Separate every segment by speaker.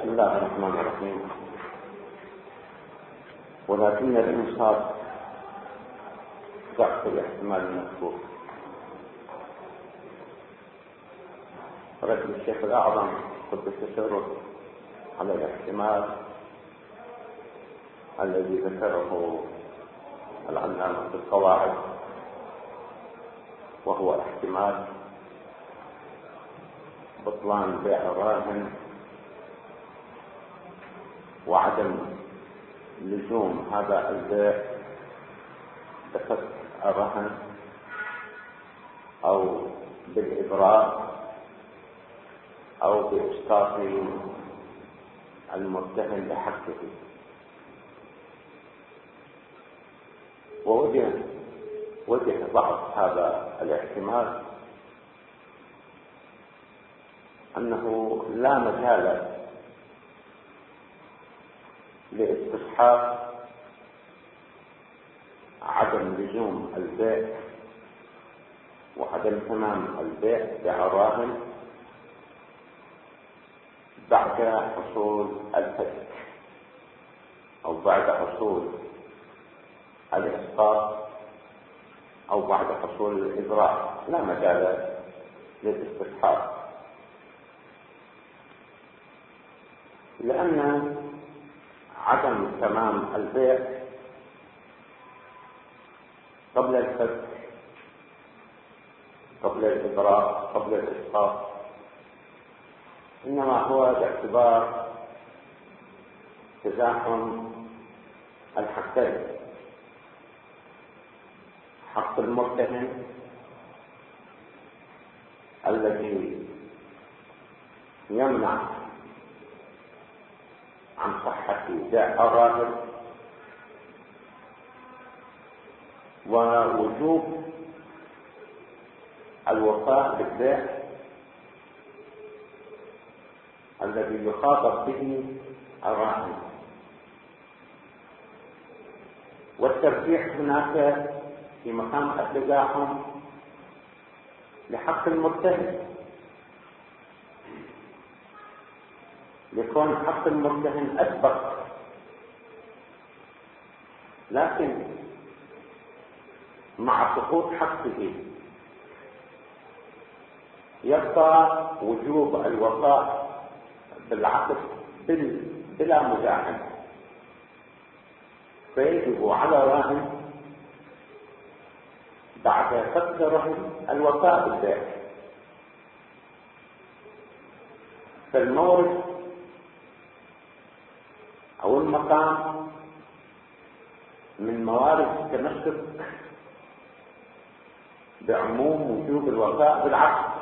Speaker 1: بسم الله الرحمن الرحيم. ولكن الإنصاف ضعف الاحتمال المذكور. رد الشيخ الأعظم قدس سره على الاحتمال الذي ذكره العلامة في القواعد، وهو احتمال بطلان بيع الراهن وعدم لزوم هذا البيع بفك الرهن أو بالإبراء أو بإسقاط المتهم بحقه. ووجه ضعف هذا الاحتمال أنه لا مجال لاستصحاب عدم لزوم البيع وعدم تمام البيع بالراهن بعد حصول الفك أو بعد حصول الإسقاط أو بعد حصول الإبراء. لا مجال للاستصحاب، لأن عدم تمام البيع قبل الفك، قبل الإبراء، قبل الإسقاط، إنما هو باعتبار تزاحم الحقين: حق المتهم الذي يمنع عن صحة بيع الراهن، ووجوب الوفاء بالبيع الذي يخاطب به الراهن. والترجيح هناك في مقام التزاحم لحق المتهم، يكون حق المتهم أسبق، لكن مع سقوط حقه يبقى وجوب الوفاء بالعقد بلا مزاحمة، فيجب على الراهن بعد فك الرهن الوفاء بالبيع. فالمورد أو المقام من موارد التمسك بعموم وجوب الوفاء بالعقد،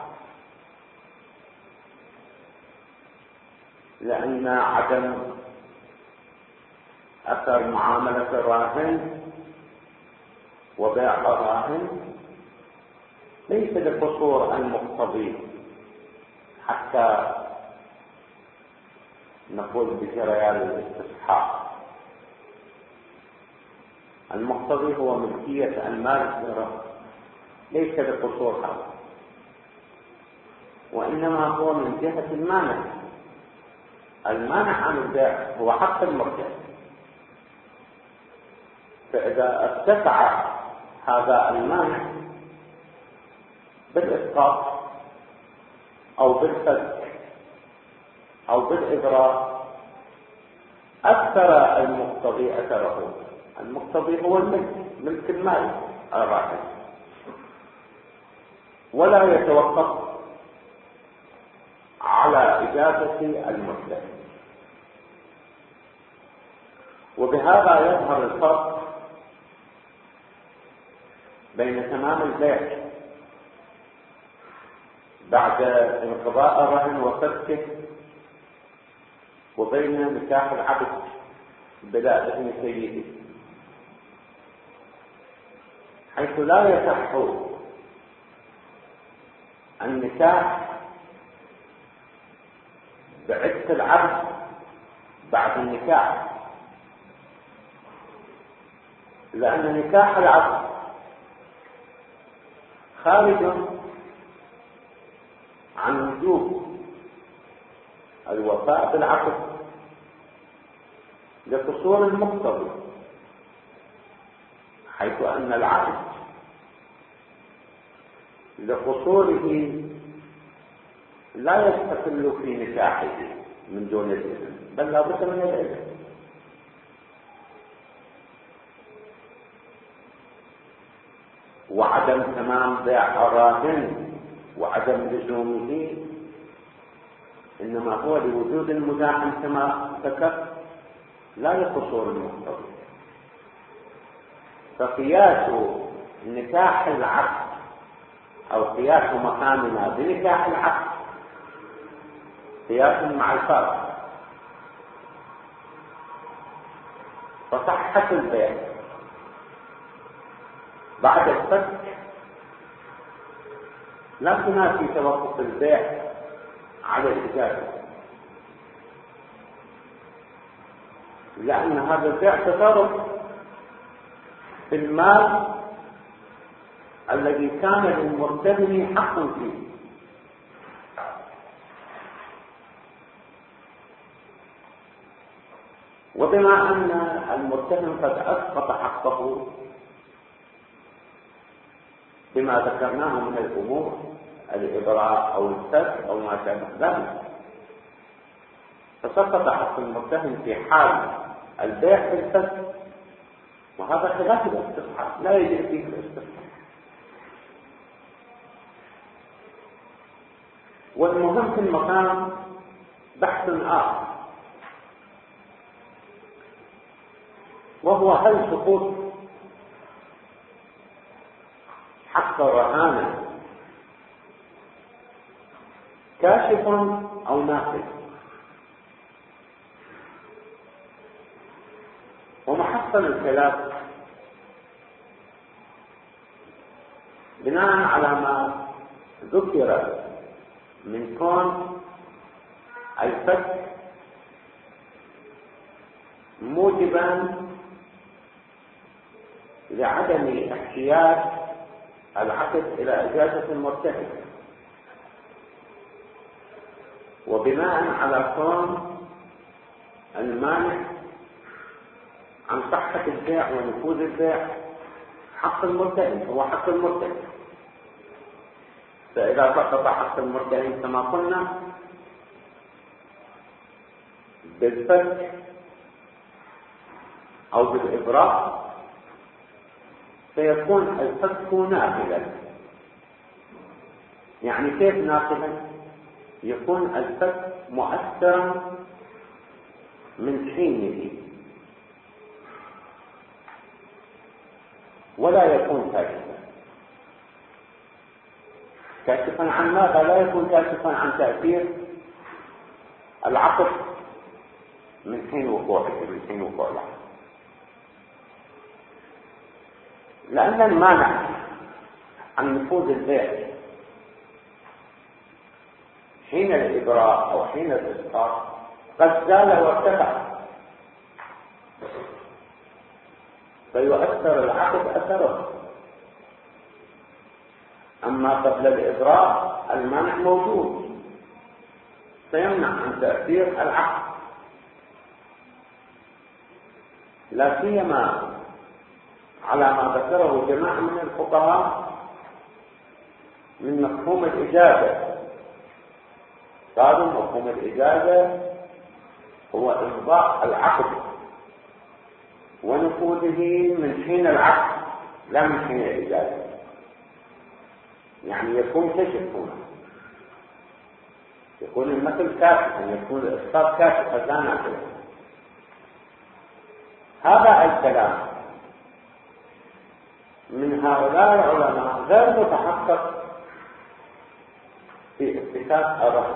Speaker 1: لأن عدم أثر معاملة الراهن وبيع الراهن ليس لقصور المقتضي حتى نقول بجريان الاستصحاب. المقتضي هو ملكية المال، ليس لقصور هذا، وإنما هو من جهة المانع عن البيع هو حق المرتهن. فإذا ارتفع هذا المانع بالإسقاط أو بالفك أو بالإبراء أكثر المقتضي أثره. المقتضي هو ملك المال الراهن، ولا يتوقف على إجازة المتهم. وبهذا يظهر الفرق بين تمام البيع بعد انقضاء الرهن وفكه وبين نكاح العبد بلا إذن سيده، حيث لا يصح النكاح بعتق العبد بعد النكاح، لأن نكاح العبد خارج عن وجوب الوفاء بالعقد لقصور المقتضي، حيث أن العقد لقصوره لا يستقل في نكاحه من دون الإذن، بل لا بد من الإذن. وعدم تمام بيع الراهن وعدم لزومه إنما هو لوجود المداعن كما ذكر، لا لقصور المقتضي. فقياس نكاح العقد أو قياس مقامنا بنكاح العقد قياس مع الفرق. فصحة البيع بعد الفك لا تنافي توقف البيع على الإجازة، لأن هذا البيع تصرف في المال الذي كان للمرتهن حق فيه. وبما أن المرتهن قد أسقط حقه بما ذكرناه من الأمور الإبراء أو الفسخ أو ما شابه ذلك، فسقط حق المرتهن في حال البيع في الفسخ، وهذا خلاف الاستصحاب، لا يجري فيه الاستصحاب. والمهم في المقام بحث آخر، وهو هل سقوط حق الرهانة كاشف أو نافذ؟ ومحصل الكلام بناء على ما ذكر من كون الفك موجبا لعدم احتياج العقد إلى إجازة المرتهن، وبناء على كون المانع عن صحة البيع ونفوذ البيع حق المرتهن، هو حق المرتهن. فإذا سقط حق المرتهن كما قلنا بالفك أو بالإبراء، سيكون الفك نافذا. يعني كيف نافذا؟ يكون الفك مؤثرا من حينه ولا يكون كاشفا. كاشفا عن ماذا؟ لا يكون كاشفا عن تأثير العقد من حين وقوعه، من حين وقوع العقد، لأن المانع عن نفوذ البيع حين الإبراء أو حين الإسقاط قد زال وارتفع، فيؤثر العقد أثره. أما قبل الإبراء المانع موجود سيمنع عن تأثير العقد، لا سيما على ما ذكره جماعة من الفقهاء من مفهوم الإجازة. قالوا مفهوم الإجازة هو إمضاء العقد ونفوذه من حين العقد لا من حين الإجازة، يعني يكون كشف هنا، يكون المثل كاشفا، يكون الإسقاط كاشفا لا نافذا. هذا الكلام من هؤلاء العلماء غير متحقق في اتفاق الرهن،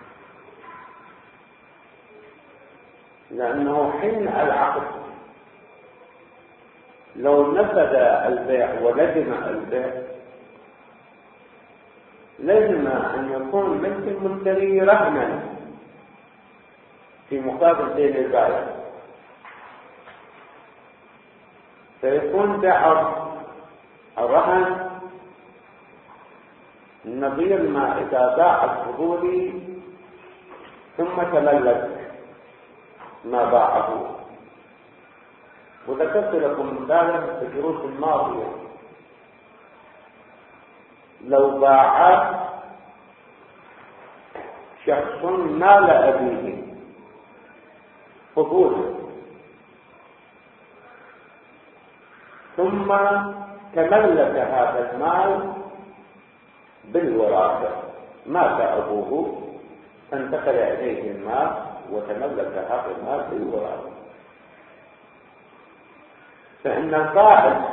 Speaker 1: لأنه حين العقد لو نفذ البيع ولزم البيع لازم أن يكون ملك المشتري رهنا في مقابل دين البائع، فيكون بيع الرهن نظير ما إذا باع الفضولي في ثم تملك ما باعه. وذكرت لكم مثالا في الدروس الماضية، لو باع شخص مال أبيه فضولا ثم تملك هذا المال بالوراثة، مات أبوه فانتقل إليه المال وتملك هذا المال بالوراثة، فإن القائل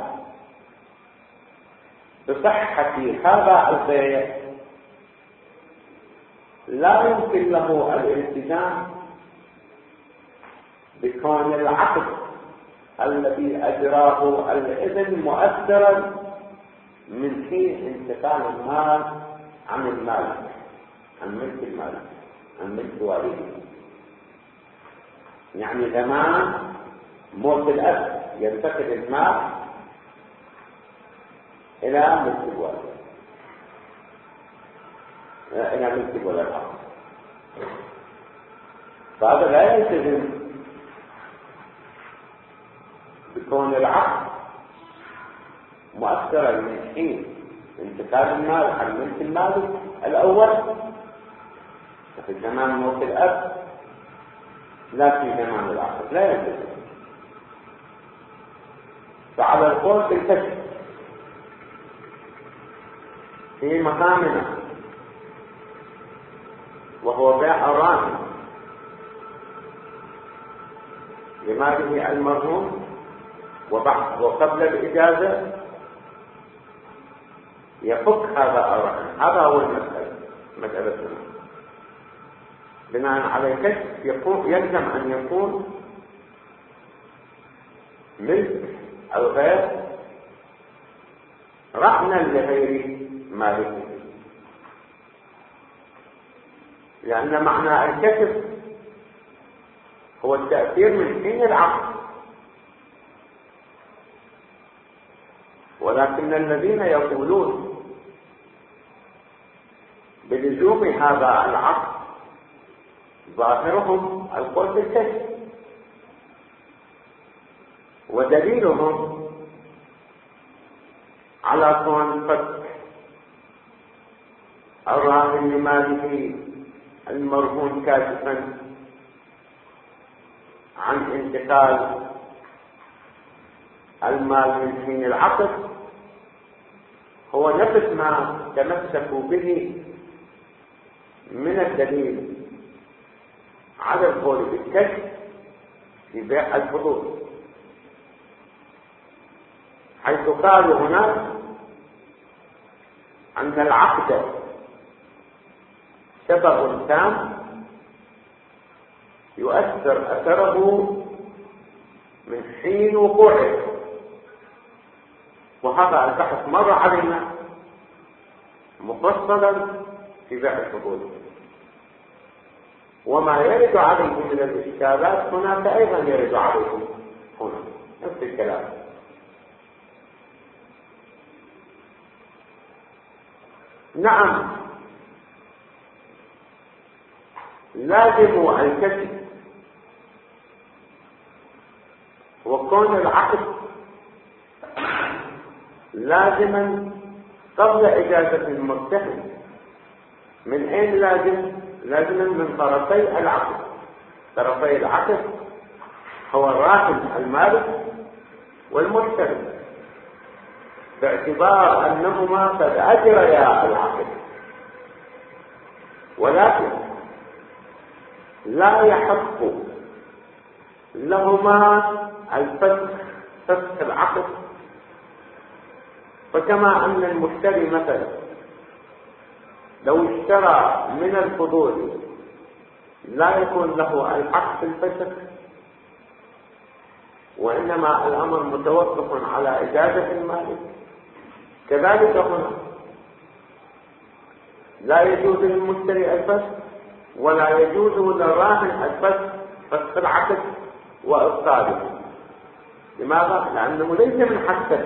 Speaker 1: بصحة هذا البيع لا يمكن له الالتزام بكون العقد الذي أجراه الإذن مؤثرا من حين انتقال المال عن المالك، عن ملك المالك، عن ملك والده. يعني زمان موت الأب ينتقل المال إلى ملك الوالد، إلى ملك الولد، فهذا لا يلتزم بكون العقد مؤثرا من حين انتقال المال عن ملك المالك الأول في زمان موت الأب، لا في زمان العقد، لا يلتزم. فعلى القول بالكشف في مقامنا وهو بيع الراهن لماله المرهون وقبل الإجازة يفك هذا الرهن. هذا هو مسألتنا. بناء على الكشف يلزم أن يكون ملك الغير رهنا لغير مالكه، لأن معنى الكشف هو التأثير من حين العقد. ولكن الذين يقولون بلزوم هذا العقد ظاهرهم القول بالكشف، ودليلهم على كون فك الراهن لماله المرهون كاشفا عن انتقال المال من حين العقد هو نفس ما تمسكوا به من الدليل على القول بالكشف في بيع الفضول، حيث قالوا هناك أن العقد سبب تام يؤثر أثره من حين وقوعه، وهذا البحث مر علينا مفصلا في بيع الفضول. وما يرد عليكم من الإشكالات هناك أيضا يرد عليكم هنا نفس الكلام. نعم لازم الكشف وكون العقد لازما قبل إجازة المرتهن. من أين لازما من طرفي العقد. طرفي العقد هو الراهن المالك والمرتهن، باعتبار أنهما قد أجريا العقد، ولكن لا يحق لهما فسخ العقد. فكما أن المشتري مثلا لو اشترى من الفضول لا يكون له الحق في الفسخ، وإنما الأمر متوقف على إجازة المالك، كذلك هنا لا يجوز للمشتري الفسخ ولا يجوز للراهن الفسخ، فسخ العقد وإبطاله. لماذا؟ لأنه ليس من حقه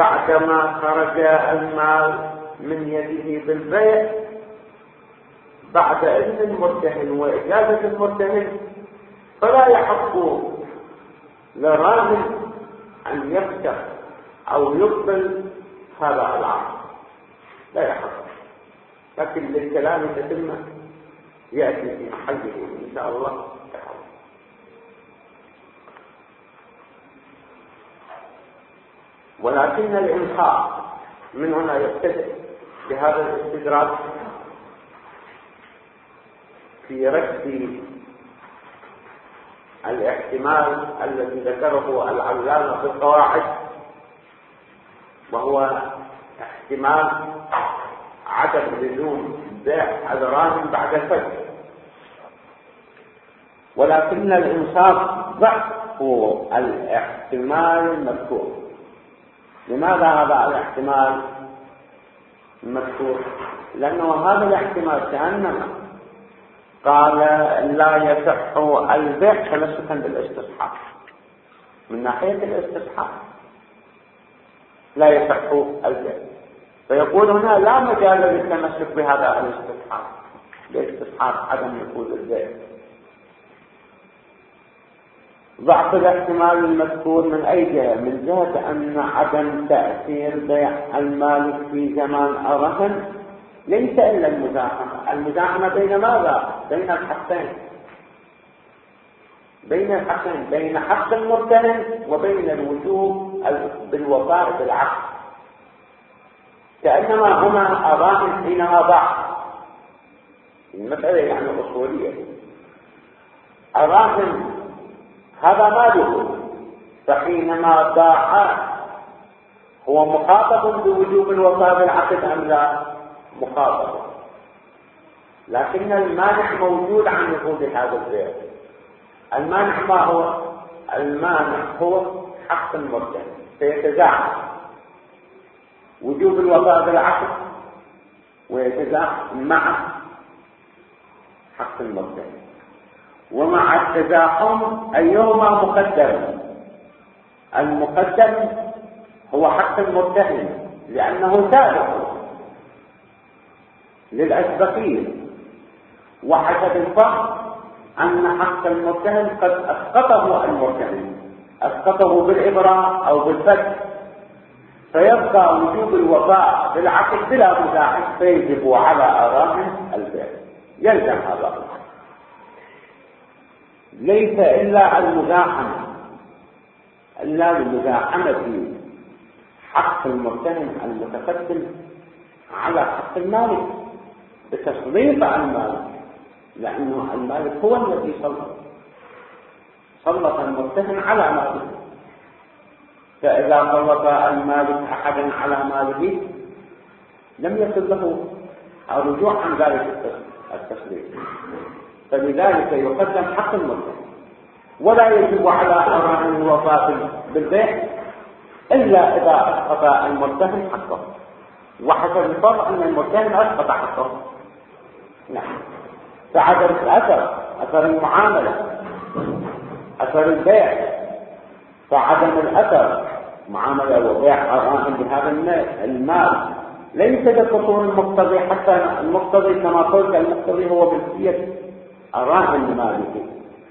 Speaker 1: بعدما خرج المال من يده بالبيع بعد إذن المرتهن وإجازة المرتهن، فلا يحق للراهن أن يفتح أو يقبل هذا العقد، لا يحق. لكن للكلام تتمه يأتي في محله إن شاء الله. ولكن الإنحاء من هنا يبتدئ بهذا الاستدراك في رد الاحتمال الذي ذكره العلامة في القواعد، وهو احتمال عدم لزوم بيع الراهن بعد الفك. ولكن الإنصاف ضعف الاحتمال المذكور. لماذا هذا الاحتمال المذكور؟ لأنه هذا الاحتمال كأنما قال لا يصح البيع تمسكا بالاستصحاب. من ناحية الاستصحاب لا يصح البيع، فيقول هنا لا مجال للتمسك بهذا الاستصحاب، لاستصحاب عدم نفوذ البيع. ضعف الاحتمال المذكور من أي جهة؟ من جهة أن عدم تأثير بيع المالك في زمان الرهن ليس إلا المزاحمة. المزاحمة بين ماذا؟ بين الحقين، بين حق المرتهن وبين الوجوب بالوفاء بالعقد. كأنما هما الراهن حينما ضاع، المسألة يعني أصولية، الراهن هذا ماله، فحينما ضاع هو مخاطب بوجوب الوفاء بالعقد أم لا؟ مخاطب، لكن المانع موجود عن نفوذ هذا البيع. المانع ما هو؟ المانع هو حق المرتهن، فيتزاحم وجوب الوفاء بالعقد ويتزاحم مع حق المرتهن. ومع التزاحم أيهما مقدم؟ المقدم هو حق المرتهن لأنه سابق للأسبقية، وحسب الفرق أن حق المرتهن قد أسقطه المرتهن، أسقطه بالإبراء أو بالفتح، فيبقى وجوب الوفاء بالعقد بلا مزاحم، فيجب على الراهن البيع. يلزم هذا، ليس إلا المزاحمة، إلا المزاحمة حق المرتهن المتقدم على حق المالك بتسليط المالك، لأنه المالك هو الذي سلط المرتهن على ماله. فإذا سلط المالك أحدا على ماله لم يكن له الرجوع عن ذلك التسليط، فلذلك يقدم حق المرتهن، ولا يجب على الراهن الوفاء بالبيع إلا إذا أسقط المرتهن حقه، وحسب الفرق أن المرتهن أسقط حقه. نعم، فعدم أثر المعاملة، أثر البيع، فعدم الأثر معاملة وبيع الراهن بهذا المال ليس بقصور المقتضي، حتى المقتضي كما قلت المقتضي هو ملكية الراهن المالكي،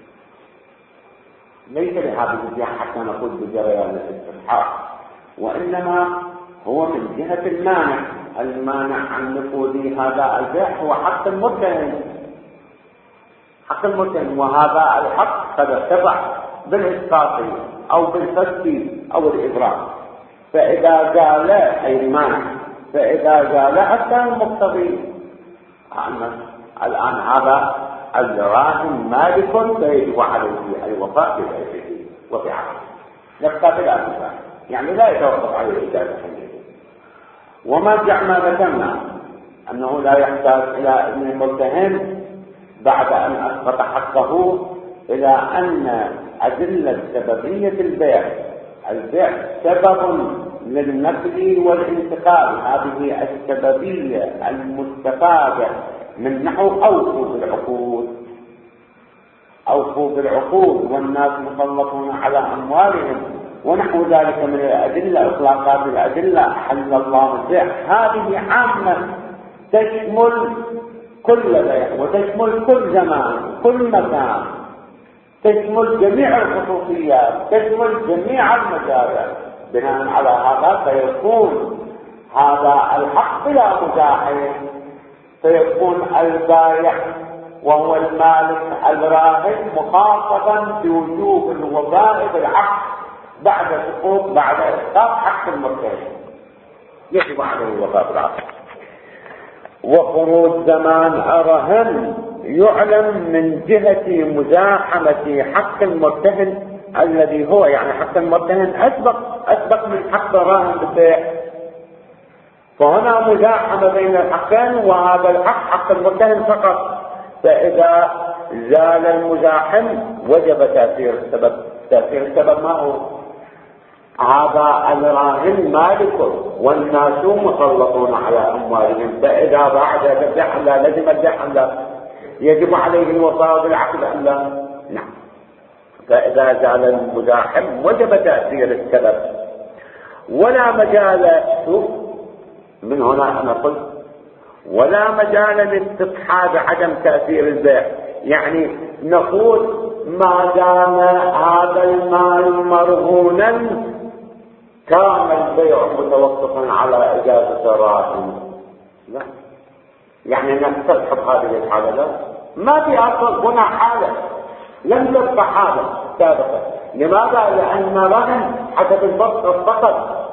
Speaker 1: ليس لهذه الجهة حتى نقول بجريان الاستصحاب، وإنما هو من جهة المانع عن نفوذ هذا البيع هو حق المرتهن، حق المرتهن، وهذا الحق قد ارتفع بالإسقاط أو بالفسق أو الإبراء. فإذا زال أي المانع، فإذا زال حتى المقتضي الآن هذا الراهن مالك، فيجب عليه الوفاء ببيعه وبعقده، نبقى بلا مثال، يعني لا يتوقف على الإجازة. وما ذكرنا أنه لا يحتاج إلى أن المرتهن بعد أن أسقط حقه إلى أن أدلة سببية البيع سبب للنقل والانتقال، هذه السببية المستفادة من نحو أوفوا بالعقود والناس مسلطون على أموالهم ونحو ذلك من الأدلة، إطلاقات الأدلة، حل الله البيع، هذه عامة تشمل كل بيع وتشمل كل زمان كل مكان، تشمل جميع الخصوصيات، تشمل جميع المزايا. بناء على هذا فيكون هذا الحق بلا مزاحم، فيكون البائع وهو المالك الراهن مخاطبا بوجوب الوفاء بالعقد بعد سقوط بعد اسقاط حق المرتهن، يجب عليه الوفاء بالعقد. وخروج زمان الرهن يعلم من جهة مزاحمة حق المرتهن الذي هو يعني حق المرتهن أسبق من حق الراهن بالبيع، فهنا مزاحمة بين الحقين، وهذا الحق حق المرتهن فقط. فإذا زال المزاحم وجب تأثير السبب. تأثير السبب ما هو؟ هذا الراهن مالك والناس مسلطون على أموالهم، فإذا بعد البيع لا لزم البيع لا يجب عليه الوفاء بالعقد أم لا؟ نعم. فإذا زال المزاحم وجب تأثير السبب. ولا مجال، شوف من هنا أنا قلت ولا مجال لاستصحاب عدم تأثير البيع، يعني نقول ما دام هذا المال مرهونا كان البيع متوقفا على إجازة الراهن. لا، يعني نستصحب هذه الحالة لا، ما في أصل هنا حالة لم تبقى حالة سابقة. لماذا؟ لأن رهن حسب الفصل فقط،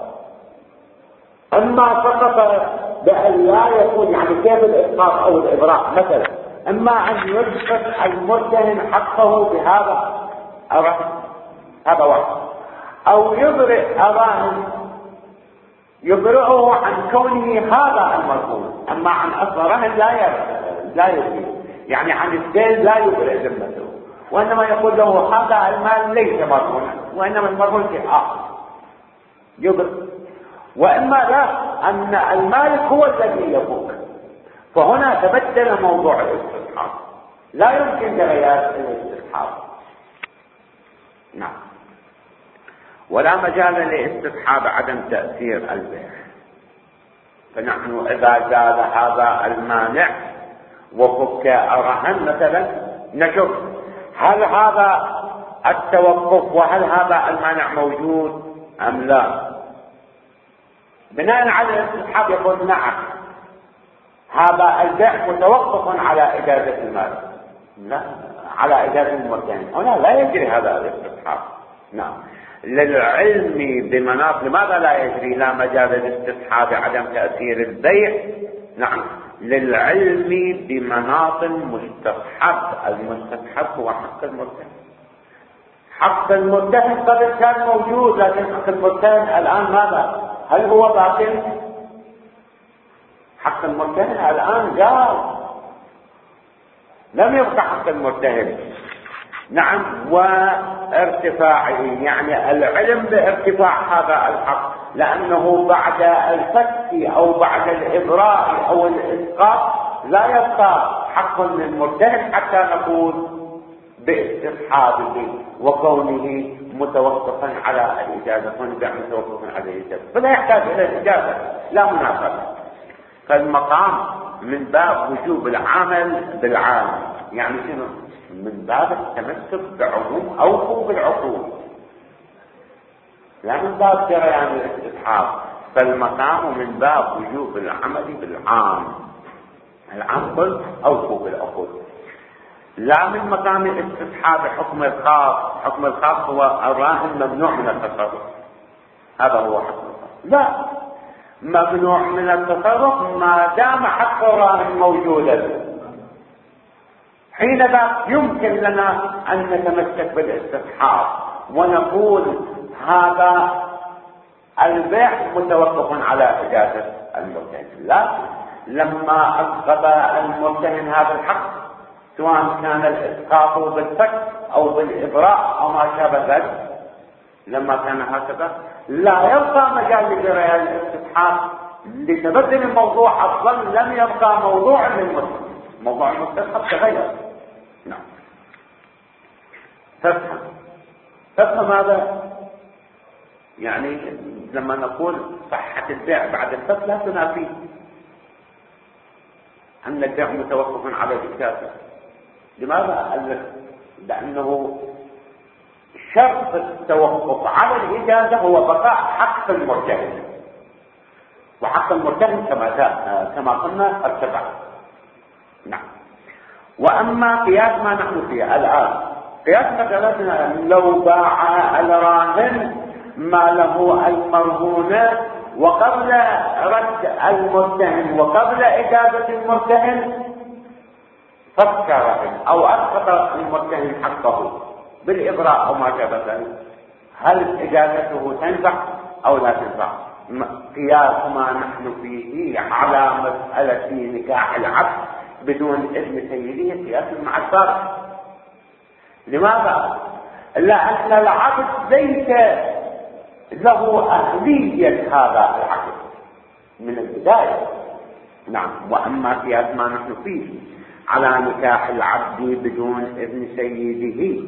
Speaker 1: أما فقط بأن لا يكون يعني كيف الإسقاط أو الإبراء مثلا، أما أن يثبت المرتهن حقه بهذا الرهن، هذا واحد، أو يبرئ الراهن يبرئه عن كونه هذا المرهون، أما عن أصل رهن لا يبرئ، يعني عن الدين لا يبرئ ذمته، وإنما يقول له هذا المال ليس مرهونا، وإنما المرهون في آخر يبرئ. وإما لا، أن المالك هو الذي يفوق، فهنا تبدل موضوع الاستصحاب، لا يمكن جريان الاستصحاب. نعم. ولا مجال لاستصحاب عدم تأثير البيع، فنحن إذا زال هذا المانع وفك الرهن مثلا نشوف هل هذا التوقف وهل هذا المانع موجود أم لا. بناء على الاستصحاب يقول نعم هذا البيع متوقف على إجازة المال، لا على إجازة المرتهن، هنا لا يجري هذا الاستصحاب. نعم. للعلم بمناط، لماذا لا يجري؟ لا مجال للاستصحاب عدم تأثير البيع. نعم، للعلم بمناط مستصحب. المستصحب هو حق المرتهن. حق المرتهن قبل كان موجود، لكن حق المرتهن الآن ماذا؟ هل هو باطل؟ حق المرتهن الآن جاء، لم يبقى حق المرتهن. نعم. وارتفاعه، يعني العلم بارتفاع هذا الحق، لأنه بعد الفك أو بعد الإبراء أو الإسقاط لا يبقى حق للمرتهن حتى نقول باستصحابه وكونه متوقفا على الإجازة، ونبيع متوقفا على الإجازة، فلا يحتاج إلى الإجازة، لا منافسة. فالمقام من باب وجوب العمل بالعامل، يعني شنو؟ من باب التمسك بعموم أوفوا بالعقود، لا من باب جريان الاستصحاب. فالمقام من باب وجوب العمل بالعام، العام قل أوفوا بالعقود، لا من مقام الاستصحاب حكم الخاص. حكم الخاص هو الراهن ممنوع من التصرف، هذا هو حكم الخاص. لا، ممنوع من التصرف ما دام حق الراهن موجودا، حينذا يمكن لنا أن نتمسك بالاستصحاب ونقول هذا البيع متوقف على إجازة المرتهن. لا، لما أسقط المرتهن هذا الحق، سواء كان الإسقاط بالفك أو بالإبراء أو ما شابه ذلك، لما كان هكذا لا يبقى مجال لجريان الاستصحاب، لتبدل الموضوع أصلا لم يبقى موضوع للمستصحب، موضوع المستصحب تغير. نعم. تفهم هذا؟ يعني لما نقول صحة البيع بعد الفك لا تنافي، أن البيع متوقف على الإجازة. لماذا؟ لأنه شرط التوقف على الإجازة هو بقاء حق المرتهن، وحق المرتهن كما قلنا ارتفع. نعم. وأما قياس ما نحن فيه الآن، قياس مثلا لو باع الراهن ماله المرهون وقبل رد المرتهن وقبل إجازة المرتهن فكر أو أسقط المرتهن حقه بالإبراء أو ما شابه ذلك، هل إجازته تنفع أو لا تنفع؟ قياس ما نحن فيه على مسألة نكاح العبد بدون إذن سيده قياس مع الفارق. لماذا؟ لأن العبد ليس له أهلية هذا العقد من البداية. نعم. وأما قياس ما نحن فيه على نكاح العبد بدون إذن سيده،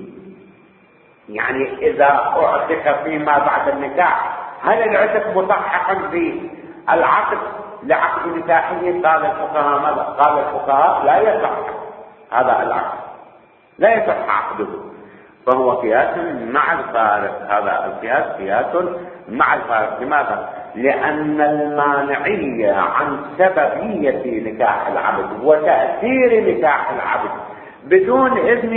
Speaker 1: يعني إذا أعتق فيما بعد النكاح، هل العتق مصححا بالعقد لعقد نكاحه؟ قال الفقهاء ماذا؟ قال الفقهاء لا يصح هذا العقد، لا يصح عقده، فهو قياس مع الفارق. هذا القياس قياس مع الفارق. لماذا؟ لأن المانعية عن سببية نكاح العبد وتأثير نكاح العبد بدون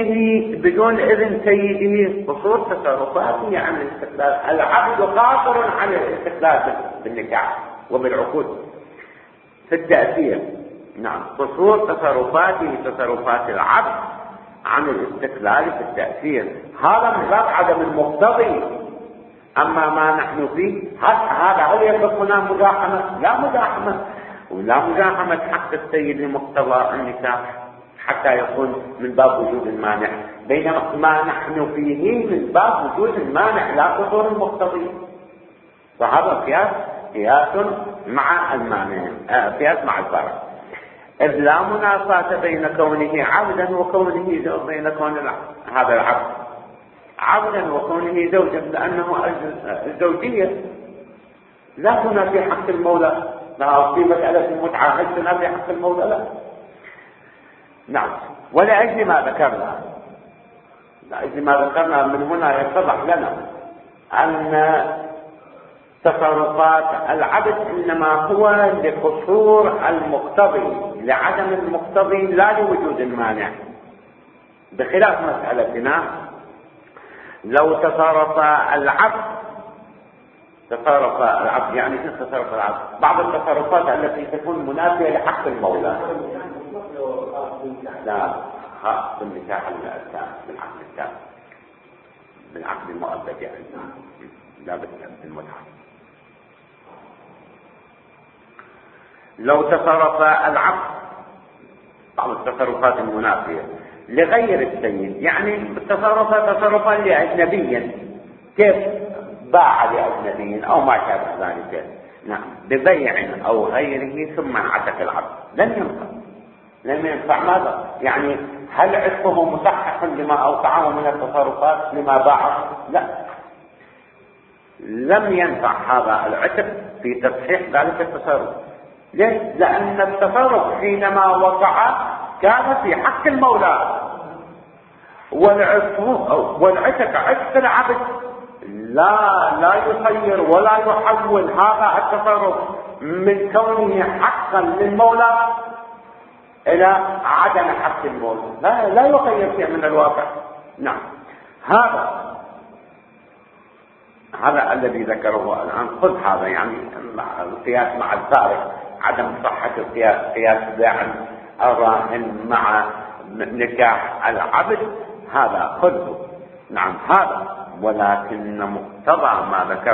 Speaker 1: إذن سيده قصور تصرفاته عن الاستقلال. العبد قاصر عن الاستقلال بالنكاح وبالعقود في التأثير. نعم. قصور تصرفات العبد عن الاستقلال في التأثير، هذا من باب عدم المقتضي. أما ما نحن فيه هذا هل يصح هنا مزاحمة؟ لا مزاحمة، ولا مزاحمة حق السيد لمقتضى النكاح حتى يكون من باب وجود المانع، بينما ما نحن فيه من باب وجود المانع لا قصور المقتضي. فهذا قياس مع المانع، قياس مع الفارق. إذ لا منافاة بين كونه عبدا وكونه زوجا، بين كون هذا العبد عبدا وكونه زوجا، لأنه الزوجية لا تنافي حق المولى. لا في مسألة المتعة هل تنافي حق المولى؟ لا. نعم. ولأجل ما ذكرنا من هنا يتضح لنا أن تصرفات العبد إنما هو لقصور المقتضي، لعدم المقتضي لا لوجود المانع، بخلاف مسألتنا لو تصرف العبد يعني ايش تصرف العبد؟ بعض التصرفات التي تكون منافية لحق المولى. لا، خاص بالنكاح بالعقد التام، بالعقد المؤبد يعني، لا بالمتعة. لو تصرف العبد بعض التصرفات المنافية لغير السيد، يعني تصرفا لأجنبيا، كيف باع لأجنبي أو ما شابه ذلك، نعم، ببيع أو غيره ثم انعتق العبد، لم ينفع. ماذا؟ يعني هل عتقه مصحح لما أوقعه من التصرفات لما باعه؟ لا، لم ينفع هذا العتق في تصحيح ذلك التصرف. ليش؟ لأن التصرف حينما وقع كان في حق المولى، والعتق عتق العبد لا يصير ولا يحول هذا التصرف من كونه حقا للمولى الى عدم حق المولى، لا يغير شيء من الواقع. نعم. هذا الذي ذكره الآن. خذ هذا يعني القياس مع الفارق، عدم صحة قياس بيع الراهن مع نكاح العبد، هذا خذه. نعم هذا. ولكن مقتضى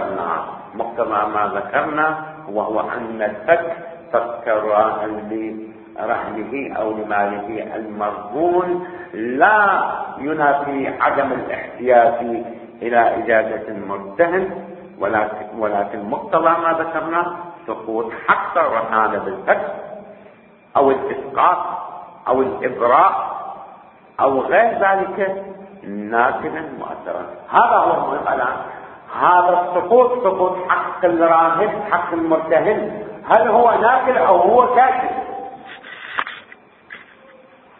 Speaker 1: ما ذكرنا وهو أن الفك الراهن لرهنه أو لماله المرهون لا ينافي عدم الاحتياج إلى إجازة المرتهن، ولكن مقتضى ما ذكرنا سقوط حق الرهان بالفك أو الإسقاط أو الإبراء أو غير ذلك ناكلا مؤثرا. هذا هو المهم الآن. هذا سقوط حق الراهن حق المرتهن، هل هو ناكل أو هو كاشف؟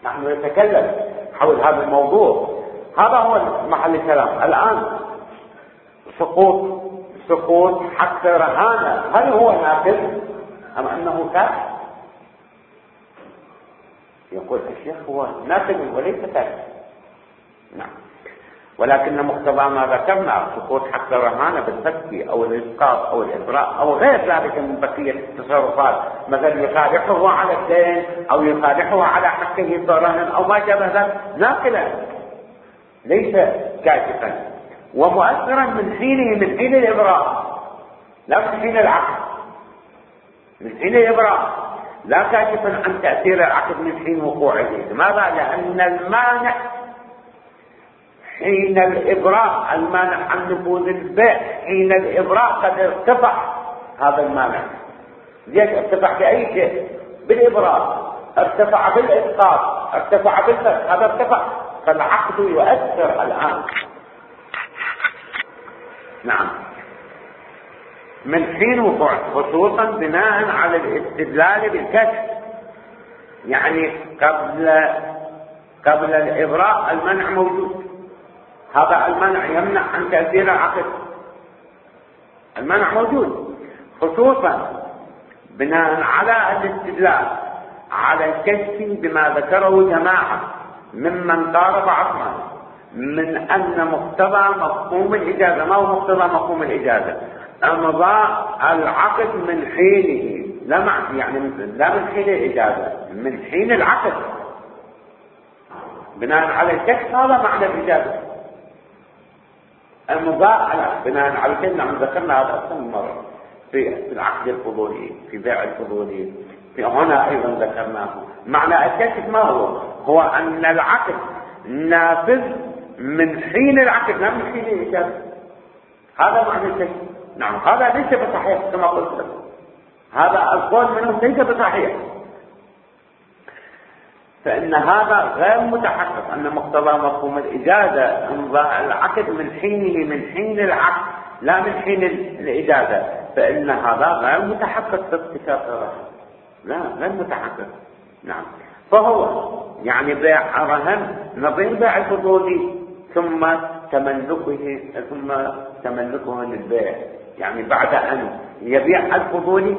Speaker 1: نحن نتكلم حول هذا الموضوع، هذا هو محل الكلام الآن. سقوط حق رهانة، هل هو ناقض أم أنه كافر؟ يقول الشيخ هو ناقض وليس كافر. نعم، ولكن مقتضى ما ذكرنا سقوط حق الرهانة بالفتح أو الإسقاط أو الإبراء أو غير ذلك من بقية التصرفات، مثلا يصالحه على الدين أو يصالحه على حقه برهن أو ما شابه ذلك، ناقلا ليس كاشفا ومؤثرا من حين الإبراء، لا من حين العقد، من حين الإبراء، لا كاشفا عن تأثير العقد من حين وقوعه. لماذا؟ لأن المانع حين الإبراء، المانع عن نفوذ البيع حين الإبراء قد ارتفع هذا المانع. ليش ارتفع؟ بأي شيء؟ بالإبراء، ارتفع بالإسقاط، ارتفع بالفتح، هذا ارتفع، فالعقد يؤثر الآن. نعم، من حين وقوعه، خصوصا بناء على الاستدلال بالكشف، يعني قبل الإبراء المنع موجود، هذا المنع يمنع عن تأثير العقد، المنع موجود، خصوصا بناء على الاستدلال على الكشف بما ذكره جماعة ممن قارب عصرا من أن مقتضى مفهوم الإجازة. ما هو مقتضى مفهوم الإجازة؟ امضاء العقد من حينه، يعني لا من حين الإجازة، من حين العقد، بناء على الكشف، هذا معنى الإجازة، امضاء بناء على الكشف. نحن ذكرنا هذا أكثر من مرة في العقد الفضولي، في بيع الفضولي، في هنا أيضا ذكرناه. معنى الكشف ما هو أن العقد نافذ من حين العقد لا من حين الإجازة، هذا معنى الكشف. نعم، هذا ليس بصحيح كما قلت لكم، هذا القول منهم ليس بصحيح، فإن هذا غير متحقق، أن مقتضى مفهوم الإجازة امضاء العقد من حينه، من حين العقد لا من حين الإجازة، فإن هذا غير متحقق في اتفاق الرهن، لا غير متحقق. نعم، فهو يعني بيع رهن نظير بيع الفضولي ثم تملكه للبيع، يعني بعد أن يبيع الفضولي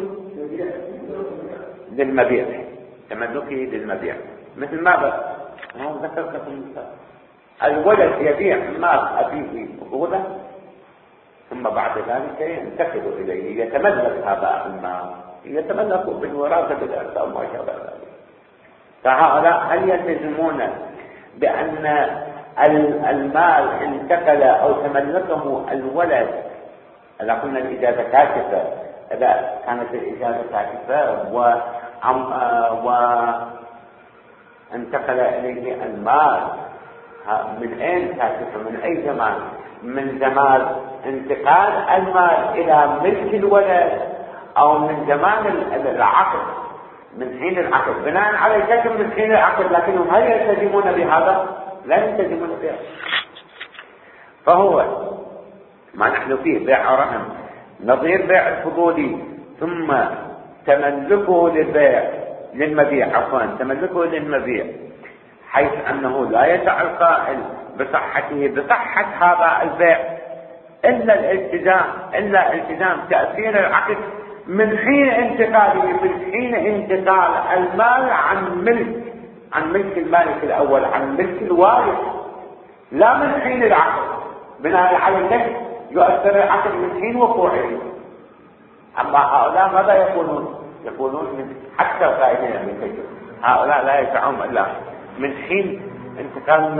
Speaker 1: للمبيع، تملكه للمبيع، مثل ماذا؟ ذكرت في المثال، الولد يبيع مال أبيه فضولا ثم بعد ذلك ينتقل إليه، يتملك هذا المال، يتملك بالوراثة بالإرث أو ما شابه ذلك. فهؤلاء هل يلتزمون بأن المال انتقل أو تملكه الولد؟ إذا قلنا الإجازة كاشفة، إذا كانت الإجازة كاشفة وانتقل إليه المال، من أين كاشفة؟ من أي زمان؟ من زمان انتقال المال إلى ملك الولد أو من زمان العقد، من حين العقد، بناء على الكشف من حين العقد. لكنهم هل يلتزمون بهذا؟ لا يلتزمون بهذا. فهو ما نحن فيه بيع رهن نظير بيع الفضولي ثم تملكه للمبيع، تملكه للمبيع، حيث أنه لا يسع القائل بصحة هذا البيع إلا التزام تأثير العقد من حين انتقاله، من حين انتقال المال عن ملك المالك الأول، عن ملك الوارث، لا من حين العقد. بناء على الكشف يؤثر العقد من حين وقوعه. أما هؤلاء ماذا يقولون من حتى القائلين من الكشف، هؤلاء لا يسعهم إلا من حين انتقال،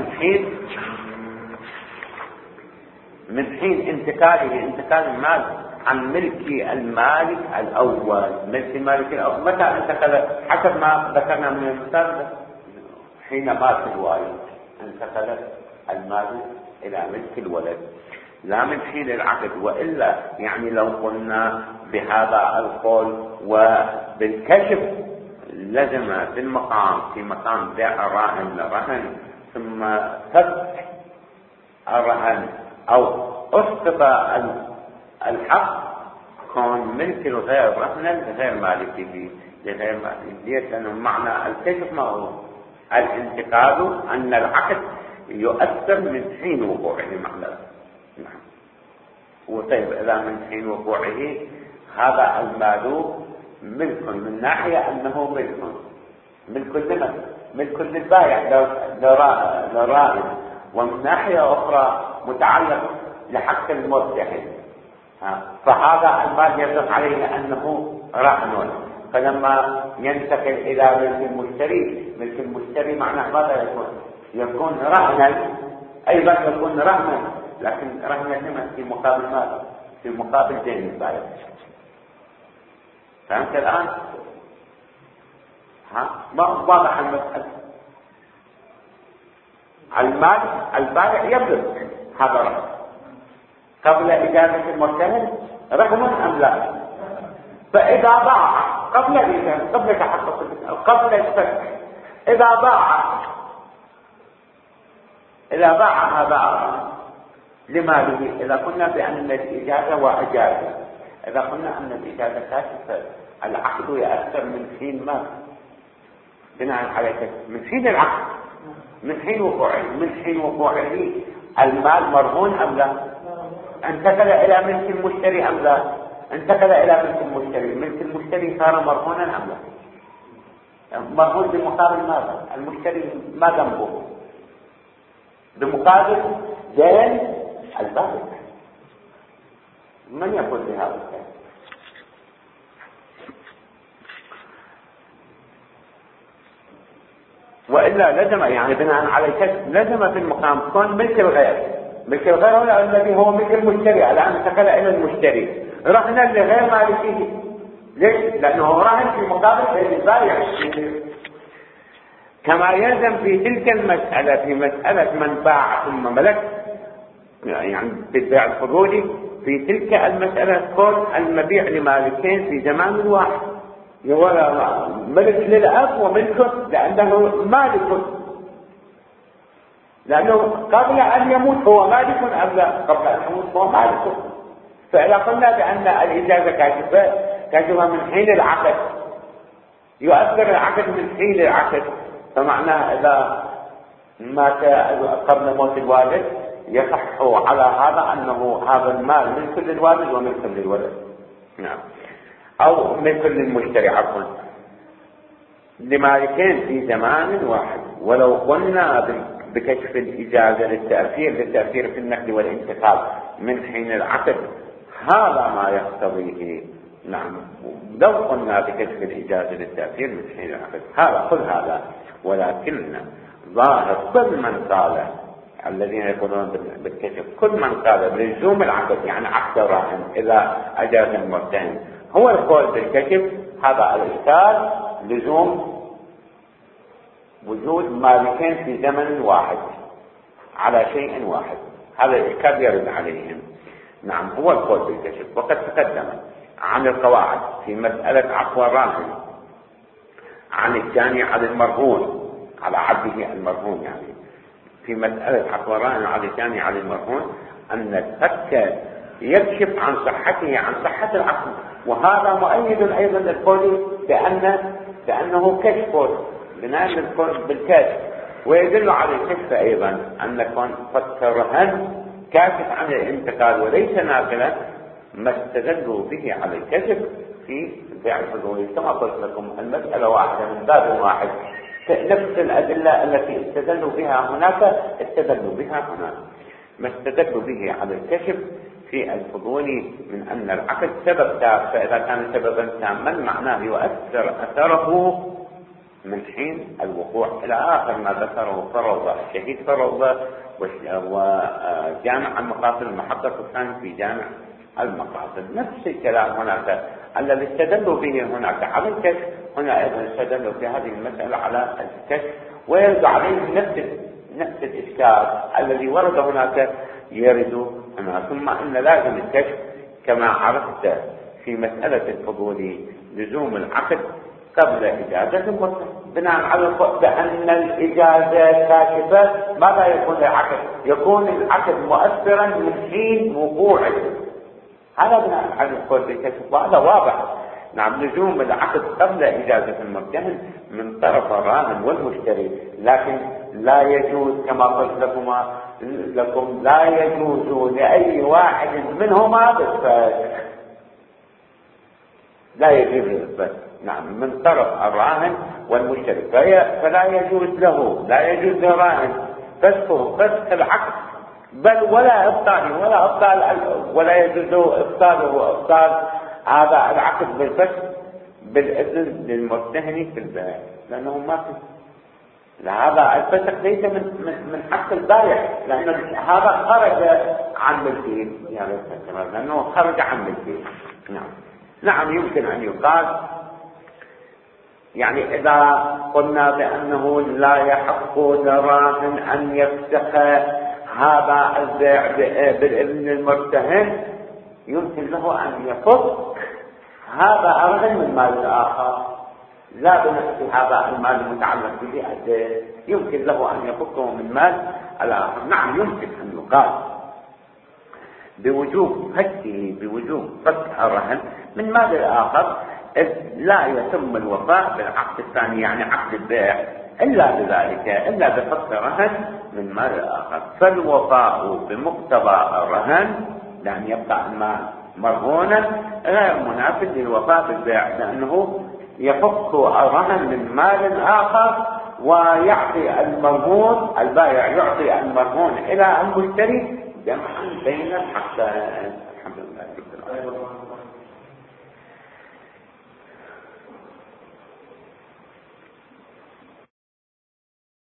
Speaker 1: من حين انتقال المال عن ملك المالك الأول، ملك المالك الأول. متى انتقل؟ حسب ما ذكرنا من المثال، حين مات الوالد انتقل المال إلى ملك الولد، لا من حين العقد. وإلا يعني لو قلنا بهذا القول وبالكشف لزم في مقام بيع رهن ثم فتح الرهن أو أسقط الحق، كون ملك الغير رهنا غير مالكه، لأنه معنى الكشف ما هو الانتقال أن العقد يؤثر من حين وقوعه معنا. نعم. وطيب إذا من حين وقوعه هذا المال ملك من ناحية أنه ملك لمن؟ ملك للبائع للرائد، ومن ناحية أخرى متعلق لحق المرتهن. فهذا المال يصدق عليه أنه رهن. فلما ينتقل إلى ملك المشتري معناه ماذا يكون رهنا، أيضا يكون رهنا، لكن رهنا لمن؟ في مقابل ماذا؟ في مقابل دين البائع. فهمت الآن؟ واضح المسألة. المال البائع يملك هذا رهن قبل إجازة المرتهن رهنا أم لا؟ فإذا باع قبل الإجازة، قبل تحقق قبل الفك، إذا باع هذا لماله، إذا قلنا بأن الإجازة وأجازة، إذا قلنا أن الإجازة كاشفة، العقد يأثر من حين ما بناء على من حين العقد، من حين وقوعه المال مرهون أم لا؟ انتقل إلى ملك المشتري أم لا؟ انتقل إلى ملك المشتري صار مرهونا أم لا؟ مرهون بمقابل ماذا؟ المشتري ما ذنبه؟ بمقابل دين البائع. من يقول بهذا الكلام؟ وإلا لزم يعني بناء على الكسب لزم في المقام كون ملك الغير هو الذي هو ملك المشتري. الآن انتقل إلى المشتري رهنا لغير مالكه. ليش؟ لأنه رهن في مقابل دين البائع. كما يلزم في تلك المسألة، في مسألة من باع ثم ملك، يعني بالبيع الفضولي، في تلك المسألة كون المبيع لمالكين في زمان واحد، ولا ملك للأب وملك لأنه مالك، لأنه قبل أن يموت هو مالك أم لا؟ قبل أن يموت هو مالك. فإذا قلنا بأن الإجازة كاشفة من حين العقد، يؤثر العقد من حين العقد، فمعناه إذا مات قبل موت الوالد يصح على هذا أنه هذا المال ملك للوالد وملك للولد. نعم. أو ملك للمشتري عفوا لمالكين في زمان واحد. ولو قلنا بكشف الإجازة للتأثير في النقل والانتقال من حين العقد، هذا ما يقتضيه. نعم. لو قلنا بكشف الإجازة للتأثير من حين العقد هذا ولكن ظاهر كل من قال، الذين يقولون بالكشف، كل من قال بلزوم العقد يعني عقد الراهن إذا أجاز المرتهن، هو القول بالكشف. هذا الإشكال لزوم وجود مالكين في زمن واحد على شيء واحد، هذا الإشكال يرد عليهم. نعم. هو القول بالكشف. وقد تقدم عن القواعد في مسألة عفو الراهن عن الجاني على المرهون، على عبده المرهون، يعني في مسألة عفو الراهن على الجاني على المرهون، أن الفك يكشف عن صحته، عن صحة العقد. وهذا مؤيد أيضا للقول بأنه كشف بناء بالكشف، ويدل على الكشف أيضا أن كون فك الرهن كاشف عن الانتقال وليس ناقلا، ما استدلوا به على الكشف في بيع الفضولي. كما قلت لكم المسألة واحدة من باب واحد، نفس الأدلة التي استدلوا بها هناك استدلوا بها هنا. ما استدلوا به على الكشف في الفضولي من أن العقد سبب تام، فإذا كان سببا تاما معناه يؤثر أثره من حين الوقوع إلى آخر ما ذكره فرض الشهيد فرض، وجامع المقاصد المحقق الثاني في جامع المقاصد. نفس الكلام هناك الذي استدلوا به هناك على الكشف، هنا أيضا استدلوا في هذه المسألة على الكشف، ويرد عليه نفس الإشكال الذي ورد هناك يرد هنا. ثم إن لازم الكشف كما عرفت في مسألة الفضول لزوم العقد قبل إجازة المرتهن، بناء على بأن الإجازة كاشفة. ماذا يكون العقد؟ يكون العقد مؤثرا من حين وقوعه. هذا بناء على القول بالكشف، وهذا واضح. نعم. لزوم العقد قبل إجازة المرتهن من طرف الراهن والمشتري لكن لا يجوز كما قلت لكم لا يجوز لأي واحد منهما بالفسخ، لا يجوز الفسخ. نعم، من طرف الراهن والمشتري، فلا يجوز له الراهن فسخه فسخ العقد، بل ولا ابطاله ولا يجوز ابطاله وابطال هذا العقد بالفسخ بالاذن للمرتهن في البيع، لانه ما في هذا الفسخ ليس من حق البائع، لان هذا خرج عن ملكه، يعني لانه خرج عن ملكه. نعم يمكن ان يقال، يعني اذا قلنا بانه لا يحق للراهن ان يفسخ هذا البيع بالاذن المرتهن، يمكن له ان يفك هذا الرهن من مال الاخر، لا بنفس هذا المال المتعلق به الدين، يمكن له ان يفكه من مال الاخر. نعم يمكن ان يقال بوجوب فك الرهن من مال الاخر، إذ لا يتم الوفاء بالعقد الثاني، يعني عقد البيع، الا بذلك، الا بفك الرهن من مال الاخر. فالوفاء بمقتضى الرهن، لان يبقى المال مرهونا، غير منافذ للوفاء بالبيع، لانه يفك الرهن من مال آخر ويعطي المرهون، البائع يعطي المرهون إلى المشتري جمعا بين الحقين. الحمد لله رب العالمين.